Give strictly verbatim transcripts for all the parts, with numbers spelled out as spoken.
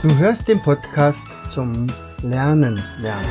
Du hörst den Podcast zum Lernen lernen.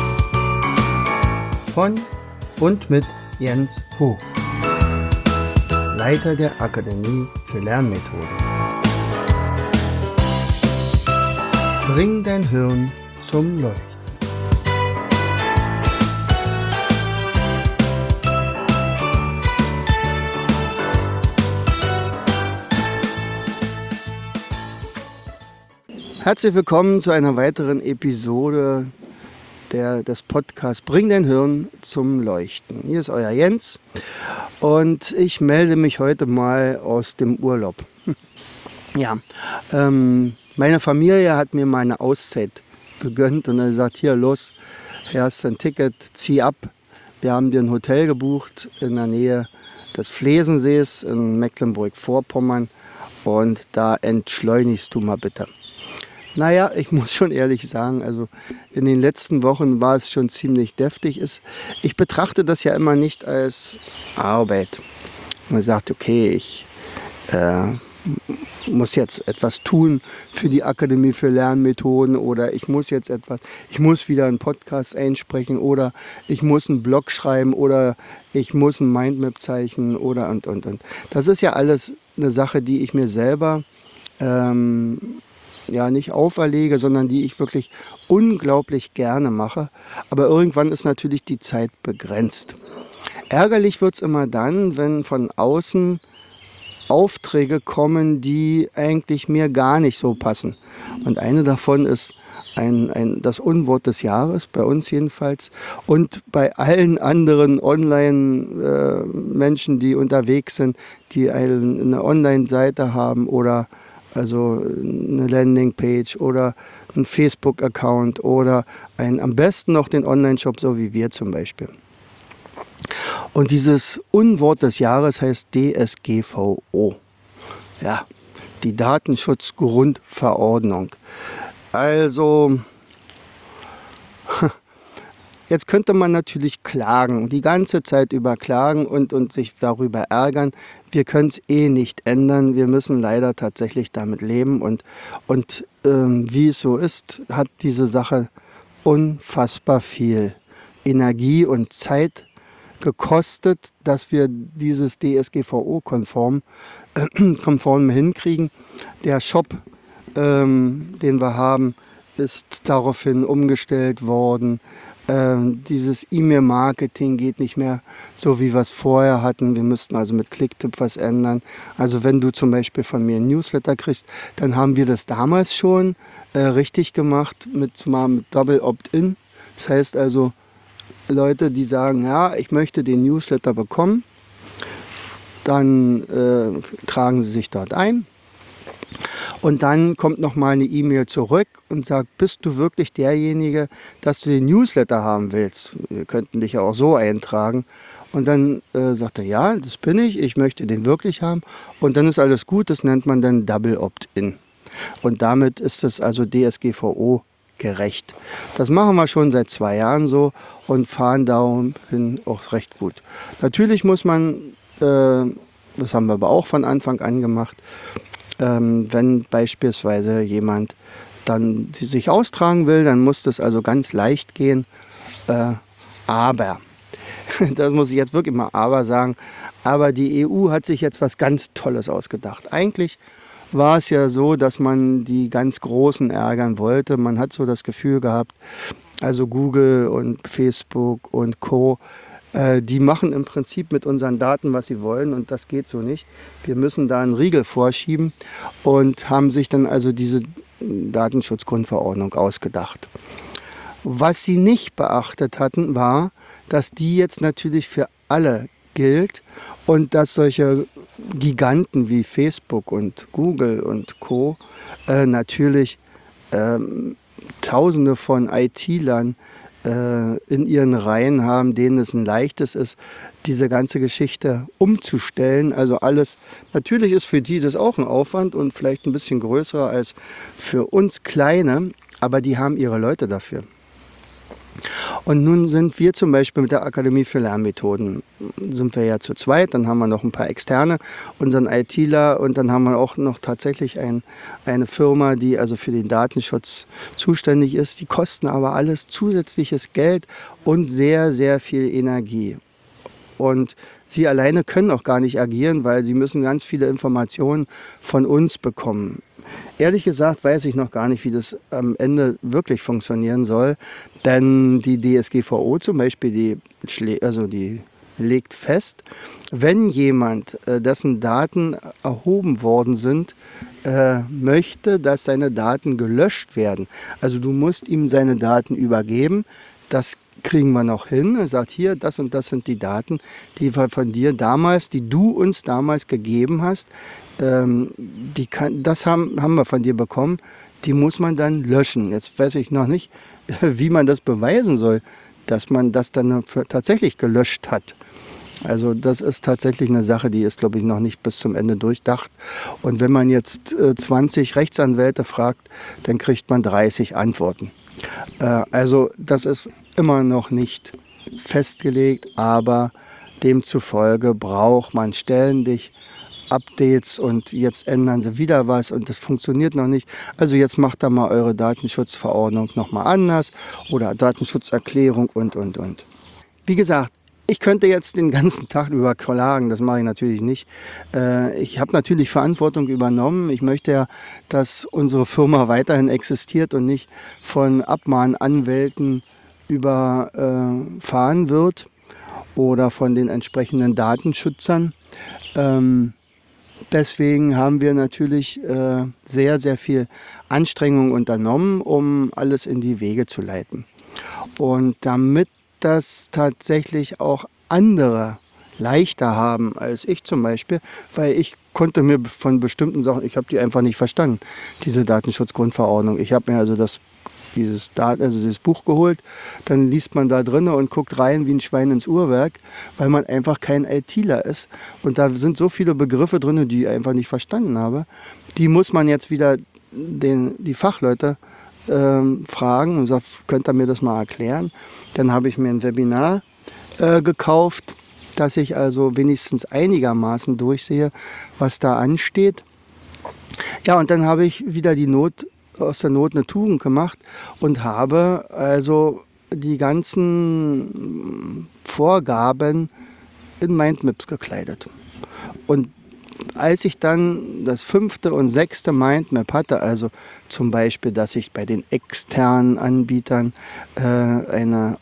Von und mit Jens Vogt, Leiter der Akademie für Lernmethoden. Bring dein Hirn zum Leuchten. Herzlich willkommen zu einer weiteren Episode der, des Podcasts Bring dein Hirn zum Leuchten. Hier ist euer Jens und ich melde mich heute mal aus dem Urlaub. Ja, ähm, meine Familie hat mir mal eine Auszeit gegönnt und er sagt, hier los, hier hast du ein Ticket, zieh ab. Wir haben dir ein Hotel gebucht in der Nähe des Flesensees in Mecklenburg-Vorpommern und da entschleunigst du mal bitte. Naja, ich muss schon ehrlich sagen, also in den letzten Wochen war es schon ziemlich deftig. Ich betrachte das ja immer nicht als Arbeit. Man sagt, okay, ich äh, muss jetzt etwas tun für die Akademie für Lernmethoden oder ich muss jetzt etwas, ich muss wieder einen Podcast einsprechen oder ich muss einen Blog schreiben oder ich muss ein Mindmap zeichnen oder und, und, und. Das ist ja alles eine Sache, die ich mir selber ähm, ja nicht auferlege, sondern die ich wirklich unglaublich gerne mache. Aber irgendwann ist natürlich die Zeit begrenzt. Ärgerlich wird es immer dann, wenn von außen Aufträge kommen, die eigentlich mir gar nicht so passen. Und eine davon ist ein, ein, das Unwort des Jahres, bei uns jedenfalls. Und bei allen anderen Online-Menschen, äh, die unterwegs sind, die eine, eine Online-Seite haben oder also eine Landingpage oder ein Facebook-Account oder ein, am besten noch den Online-Shop, so wie wir zum Beispiel. Und dieses Unwort des Jahres heißt D S G V O. Ja, die Datenschutzgrundverordnung. Also, jetzt könnte man natürlich klagen, die ganze Zeit über klagen und, und sich darüber ärgern. Wir können es eh nicht ändern. Wir müssen leider tatsächlich damit leben. Und, und ähm, wie es so ist, hat diese Sache unfassbar viel Energie und Zeit gekostet, dass wir dieses D S G V O-konform äh, konform hinkriegen. Der Shop, ähm, den wir haben, ist daraufhin umgestellt worden. Ähm, dieses E-Mail-Marketing geht nicht mehr so, wie wir es vorher hatten. Wir müssten also mit Clicktip was ändern. Also wenn du zum Beispiel von mir ein Newsletter kriegst, dann haben wir das damals schon äh, richtig gemacht mit, zumal mit Double Opt-in. Das heißt also, Leute, die sagen, ja, ich möchte den Newsletter bekommen, dann äh, tragen sie sich dort ein. Und dann kommt nochmal eine E-Mail zurück und sagt, bist du wirklich derjenige, dass du den Newsletter haben willst? Wir könnten dich ja auch so eintragen. Und dann äh, sagt er, ja, das bin ich, ich möchte den wirklich haben. Und dann ist alles gut, das nennt man dann Double Opt-in. Und damit ist es also D S G V O gerecht. Das machen wir schon seit zwei Jahren so und fahren dahin auch recht gut. Natürlich muss man, äh, das haben wir aber auch von Anfang an gemacht, Ähm, wenn beispielsweise jemand dann sich austragen will, dann muss das also ganz leicht gehen. Äh, aber, das muss ich jetzt wirklich mal aber sagen, aber die E U hat sich jetzt was ganz Tolles ausgedacht. Eigentlich war es ja so, dass man die ganz Großen ärgern wollte. Man hat so das Gefühl gehabt, also Google und Facebook und Co., die machen im Prinzip mit unseren Daten, was sie wollen und das geht so nicht. Wir müssen da einen Riegel vorschieben und haben sich dann also diese Datenschutzgrundverordnung ausgedacht. Was sie nicht beachtet hatten, war, dass die jetzt natürlich für alle gilt und dass solche Giganten wie Facebook und Google und Co. Äh, natürlich ähm, Tausende von I T-Lern in ihren Reihen haben, denen es ein leichtes ist, diese ganze Geschichte umzustellen. Also alles, natürlich ist für die das auch ein Aufwand und vielleicht ein bisschen größer als für uns Kleine, aber die haben ihre Leute dafür. Und nun sind wir zum Beispiel mit der Akademie für Lernmethoden, sind wir ja zu zweit, dann haben wir noch ein paar Externe, unseren ITler und dann haben wir auch noch tatsächlich ein, eine Firma, die also für den Datenschutz zuständig ist. Die kosten aber alles zusätzliches Geld und sehr, sehr viel Energie. Und sie alleine können auch gar nicht agieren, weil sie müssen ganz viele Informationen von uns bekommen. Ehrlich gesagt weiß ich noch gar nicht, wie das am Ende wirklich funktionieren soll, denn die D S G V O zum Beispiel, die, schlä- also die legt fest, wenn jemand, äh, dessen Daten erhoben worden sind, äh, möchte, dass seine Daten gelöscht werden. Also du musst ihm seine Daten übergeben, das kriegen wir noch hin. Er sagt, hier, das und das sind die Daten, die wir von dir damals, die du uns damals gegeben hast. Ähm, die kann, das haben, haben wir von dir bekommen. Die muss man dann löschen. Jetzt weiß ich noch nicht, wie man das beweisen soll, dass man das dann tatsächlich gelöscht hat. Also das ist tatsächlich eine Sache, die ist, glaube ich, noch nicht bis zum Ende durchdacht. Und wenn man jetzt äh, zwanzig Rechtsanwälte fragt, dann kriegt man dreißig Antworten. Äh, also das ist immer noch nicht festgelegt, aber demzufolge braucht man ständig Updates und jetzt ändern sie wieder was und das funktioniert noch nicht. Also jetzt macht da mal eure Datenschutzverordnung nochmal anders oder Datenschutzerklärung und, und, und. Wie gesagt, ich könnte jetzt den ganzen Tag über klagen, das mache ich natürlich nicht. Äh, ich habe natürlich Verantwortung übernommen. Ich möchte ja, dass unsere Firma weiterhin existiert und nicht von Abmahnanwälten überfahren wird oder von den entsprechenden Datenschützern. Ähm, deswegen haben wir natürlich äh, sehr, sehr viel Anstrengung unternommen, um alles in die Wege zu leiten. Und damit das tatsächlich auch andere leichter haben als ich zum Beispiel, weil ich konnte mir von bestimmten Sachen, ich habe die einfach nicht verstanden, diese Datenschutzgrundverordnung. Ich habe mir also das Dieses, also dieses Buch geholt, dann liest man da drin und guckt rein wie ein Schwein ins Uhrwerk, weil man einfach kein ITler ist. Und da sind so viele Begriffe drin, die ich einfach nicht verstanden habe. Die muss man jetzt wieder den, die Fachleute ähm, fragen und sagt, könnt ihr mir das mal erklären? Dann habe ich mir ein Webinar äh, gekauft, dass ich also wenigstens einigermaßen durchsehe, was da ansteht. Ja, und dann habe ich wieder die Not aus der Not eine Tugend gemacht und habe also die ganzen Vorgaben in Mindmaps gekleidet. Und als ich dann das fünfte und sechste Mindmap hatte, also zum Beispiel, dass ich bei den externen Anbietern äh, eine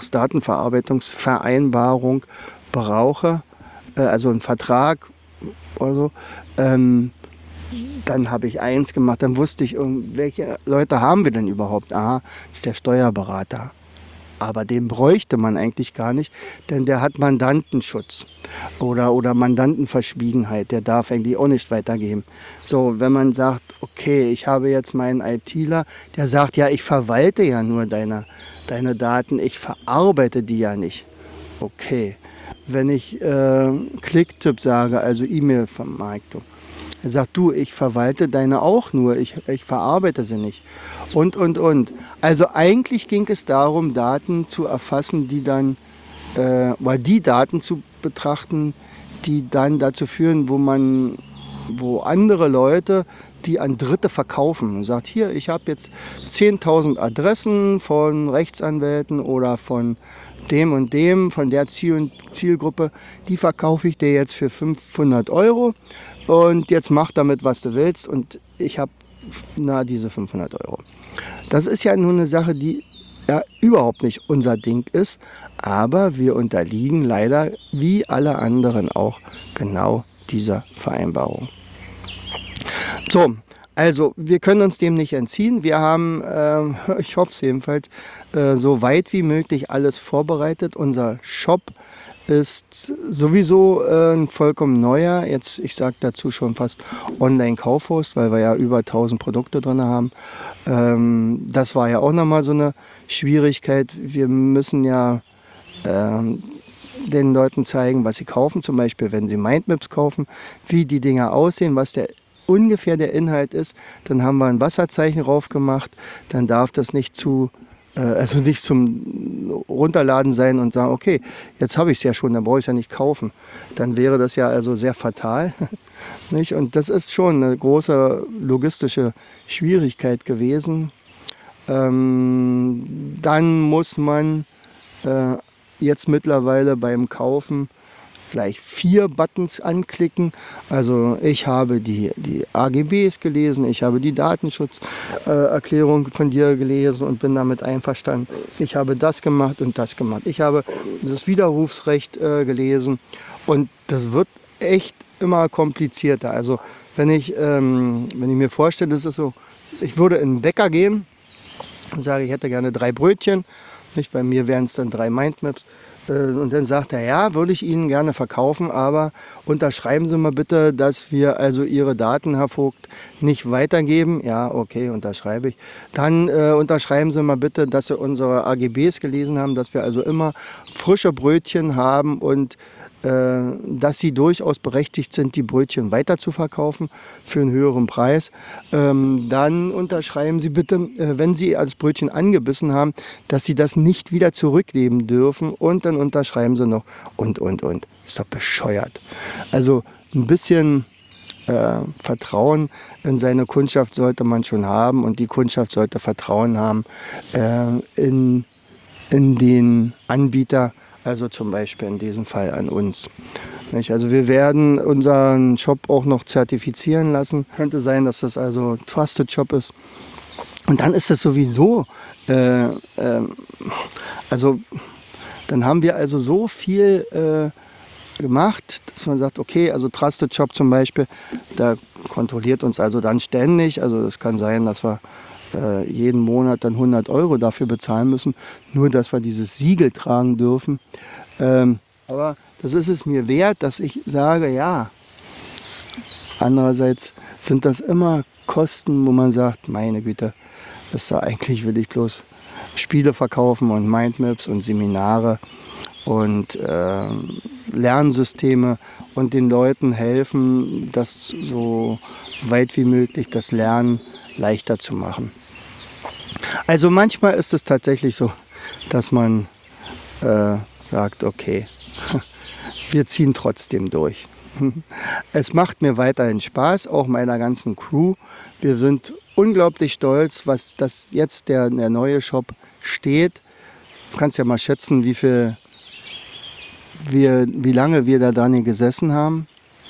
Auftragsdatenverarbeitungsvereinbarung brauche, äh, also einen Vertrag oder so, ähm, dann habe ich eins gemacht, dann wusste ich, welche Leute haben wir denn überhaupt? Aha, das ist der Steuerberater. Aber den bräuchte man eigentlich gar nicht, denn der hat Mandantenschutz oder, oder Mandantenverschwiegenheit. Der darf eigentlich auch nicht weitergeben. So, wenn man sagt, okay, ich habe jetzt meinen ITler, der sagt, ja, ich verwalte ja nur deine, deine Daten, ich verarbeite die ja nicht. Okay, wenn ich äh, Clicktip sage, also E-Mail-Vermarktung, er sagt, du, ich verwalte deine auch nur, ich, ich verarbeite sie nicht. Und, und, und. Also eigentlich ging es darum, Daten zu erfassen, die dann, äh, oder die Daten zu betrachten, die dann dazu führen, wo man, wo andere Leute, die an Dritte verkaufen, und sagt, hier, ich habe jetzt zehntausend Adressen von Rechtsanwälten oder von dem und dem, von der Ziel- Zielgruppe, die verkaufe ich dir jetzt für fünfhundert Euro. Und jetzt mach damit, was du willst. Und ich habe na diese fünfhundert Euro. Das ist ja nun eine Sache, die ja überhaupt nicht unser Ding ist. Aber wir unterliegen leider, wie alle anderen auch, genau dieser Vereinbarung. So, also wir können uns dem nicht entziehen. Wir haben, äh, ich hoffe es jedenfalls, äh, so weit wie möglich alles vorbereitet. Unser Shop ist sowieso äh, ein vollkommen neuer, jetzt ich sage dazu schon fast Online-Kaufhaus, weil wir ja über tausend Produkte drin haben. Ähm, das war ja auch nochmal so eine Schwierigkeit. Wir müssen ja ähm, den Leuten zeigen, was sie kaufen, zum Beispiel wenn sie Mindmaps kaufen, wie die Dinger aussehen, was der ungefähr der Inhalt ist. Dann haben wir ein Wasserzeichen drauf gemacht, dann darf das nicht zu äh, also nicht zum Runterladen sein und sagen, okay, jetzt habe ich es ja schon, dann brauche ich es ja nicht kaufen. Dann wäre das ja also sehr fatal. Nicht? Und das ist schon eine große logistische Schwierigkeit gewesen. Ähm, dann muss man äh, jetzt mittlerweile beim Kaufen gleich vier Buttons anklicken. Also ich habe die, die A G Bs gelesen, ich habe die Datenschutzerklärung äh, von dir gelesen und bin damit einverstanden. Ich habe das gemacht und das gemacht. Ich habe das Widerrufsrecht äh, gelesen und das wird echt immer komplizierter. Also wenn ich, ähm, wenn ich mir vorstelle, das ist so, ich würde in den Bäcker gehen und sage, ich hätte gerne drei Brötchen, nicht? Bei mir wären es dann drei Mindmaps. Und dann sagt er, ja, würde ich Ihnen gerne verkaufen, aber unterschreiben Sie mal bitte, dass wir also Ihre Daten, Herr Vogt, nicht weitergeben. Ja, okay, unterschreibe ich. Dann äh, unterschreiben Sie mal bitte, dass Sie unsere A G Bs gelesen haben, dass wir also immer frische Brötchen haben und äh, dass Sie durchaus berechtigt sind, die Brötchen weiter zu verkaufen für einen höheren Preis. Ähm, dann unterschreiben Sie bitte, äh, wenn Sie das Brötchen angebissen haben, dass Sie das nicht wieder zurückgeben dürfen. Und dann unterschreiben Sie noch und, und, und. Ist doch bescheuert. Also ein bisschen äh, Vertrauen in seine Kundschaft sollte man schon haben und die Kundschaft sollte Vertrauen haben äh, in, in den Anbieter, also zum Beispiel in diesem Fall an uns. Nicht? Also wir werden unseren Shop auch noch zertifizieren lassen. Könnte sein, dass das also Trusted Shop ist. Und dann ist das sowieso, äh, äh, also dann haben wir also so viel äh, gemacht, dass man sagt, okay, also Trusted Shop zum Beispiel, da kontrolliert uns also dann ständig. Also es kann sein, dass wir äh, jeden Monat dann hundert Euro dafür bezahlen müssen, nur dass wir dieses Siegel tragen dürfen. Ähm, aber das ist es mir wert, dass ich sage, ja. Andererseits sind das immer Kosten, wo man sagt, meine Güte, das ist da eigentlich will ich bloß Spiele verkaufen und Mindmaps und Seminare und äh, Lernsysteme und den Leuten helfen, das so weit wie möglich das Lernen leichter zu machen. Also manchmal ist es tatsächlich so, dass man äh, sagt, okay, wir ziehen trotzdem durch. Es macht mir weiterhin Spaß, auch meiner ganzen Crew. Wir sind unglaublich stolz, was das jetzt der, der neue Shop steht. Du kannst ja mal schätzen, wie viel wir, wie lange wir da dran gesessen haben.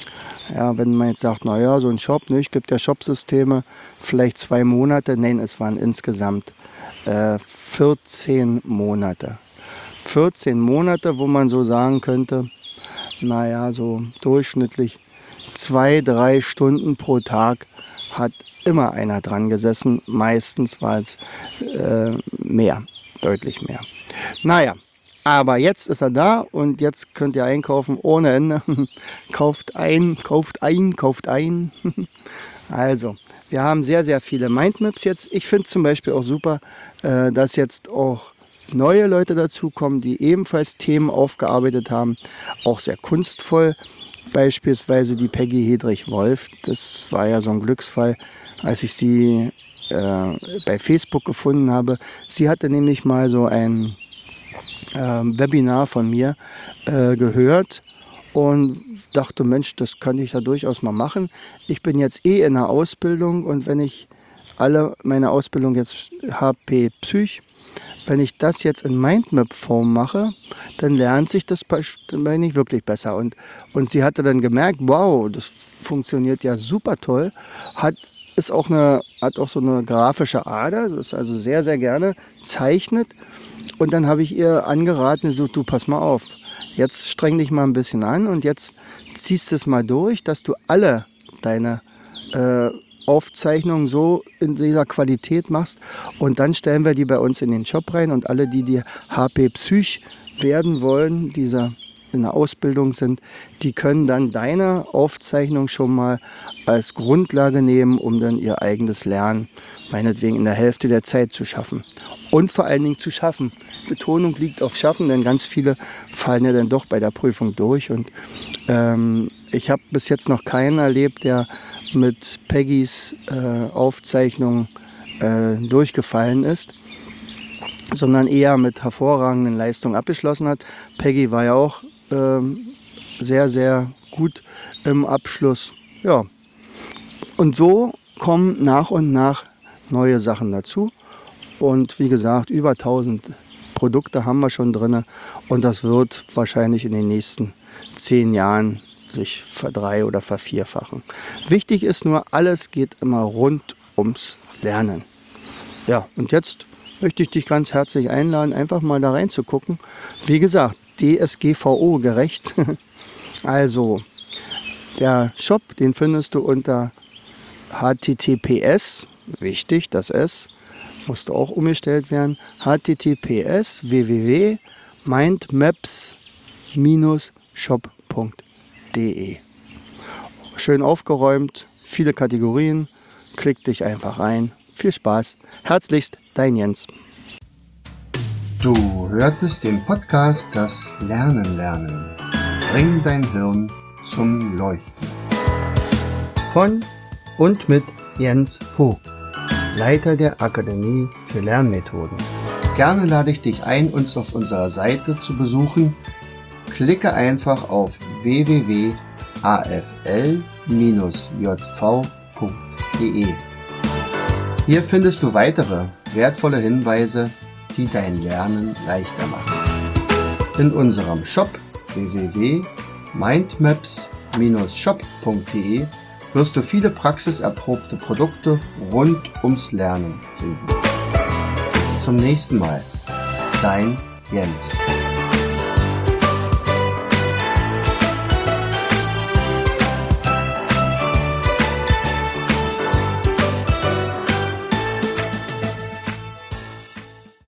Ja, wenn man jetzt sagt, naja, so ein Shop, ne, ich gibt ja Shopsysteme, vielleicht zwei Monate. Nein, es waren insgesamt äh, vierzehn Monate. vierzehn Monate, wo man so sagen könnte, naja, so durchschnittlich zwei, drei Stunden pro Tag hat immer einer dran gesessen. Meistens war es äh, mehr, deutlich mehr. Naja, aber jetzt ist er da und jetzt könnt ihr einkaufen ohne Ende. Kauft ein, kauft ein, kauft ein. Also, wir haben sehr, sehr viele Mindmaps jetzt. Ich finde zum Beispiel auch super, äh, dass jetzt auch neue Leute dazukommen, die ebenfalls Themen aufgearbeitet haben, auch sehr kunstvoll. Beispielsweise die Peggy Hedrich-Wolf, das war ja so ein Glücksfall, als ich sie äh, bei Facebook gefunden habe. Sie hatte nämlich mal so ein äh, Webinar von mir äh, gehört und dachte, Mensch, das könnte ich ja durchaus mal machen. Ich bin jetzt eh in der Ausbildung und wenn ich alle meine Ausbildung jetzt H P Psych, wenn ich das jetzt in Mindmap-Form mache, dann lernt sich das nicht wirklich besser. Und, und sie hatte dann gemerkt, wow, das funktioniert ja super toll, hat, ist auch eine, hat auch so eine grafische Ader, das ist also sehr, sehr gerne zeichnet. Und dann habe ich ihr angeraten, so, du pass mal auf, jetzt streng dich mal ein bisschen an und jetzt ziehst du es mal durch, dass du alle deine äh, Aufzeichnungen so in dieser Qualität machst und dann stellen wir die bei uns in den Shop rein und alle, die die H P Psych werden wollen, dieser in der Ausbildung sind, die können dann deine Aufzeichnung schon mal als Grundlage nehmen, um dann ihr eigenes Lernen meinetwegen in der Hälfte der Zeit zu schaffen. Und vor allen Dingen zu schaffen. Betonung liegt auf Schaffen, denn ganz viele fallen ja dann doch bei der Prüfung durch. Und ähm, ich habe bis jetzt noch keinen erlebt, der mit Peggys äh, Aufzeichnung äh, durchgefallen ist. sondern eher mit hervorragenden Leistungen abgeschlossen hat. Peggy war ja auch ähm, sehr, sehr gut im Abschluss. Ja. Und so kommen nach und nach neue Sachen dazu. Und wie gesagt, über tausend Produkte haben wir schon drin. Und das wird wahrscheinlich in den nächsten zehn Jahren sich verdrei- oder vervierfachen. Wichtig ist nur, alles geht immer rund ums Lernen. Ja, und jetzt möchte ich dich ganz herzlich einladen, einfach mal da reinzugucken. Wie gesagt, D S G V O gerecht. Also, der Shop, den findest du unter H T T P S, wichtig, das S, musste auch umgestellt werden, H T T P S w w w punkt mindmaps shop punkt de. Schön aufgeräumt, viele Kategorien, klick dich einfach ein. Viel Spaß. Herzlichst, dein Jens. Du hörtest den Podcast Das Lernen lernen. Bring dein Hirn zum Leuchten. Von und mit Jens Vogt, Leiter der Akademie für Lernmethoden. Gerne lade ich dich ein, uns auf unserer Seite zu besuchen. Klicke einfach auf w w w punkt a f l j v punkt de. Hier findest du weitere wertvolle Hinweise, die dein Lernen leichter machen. In unserem Shop w w w punkt mindmaps shop punkt de wirst du viele praxiserprobte Produkte rund ums Lernen finden. Bis zum nächsten Mal. Dein Jens.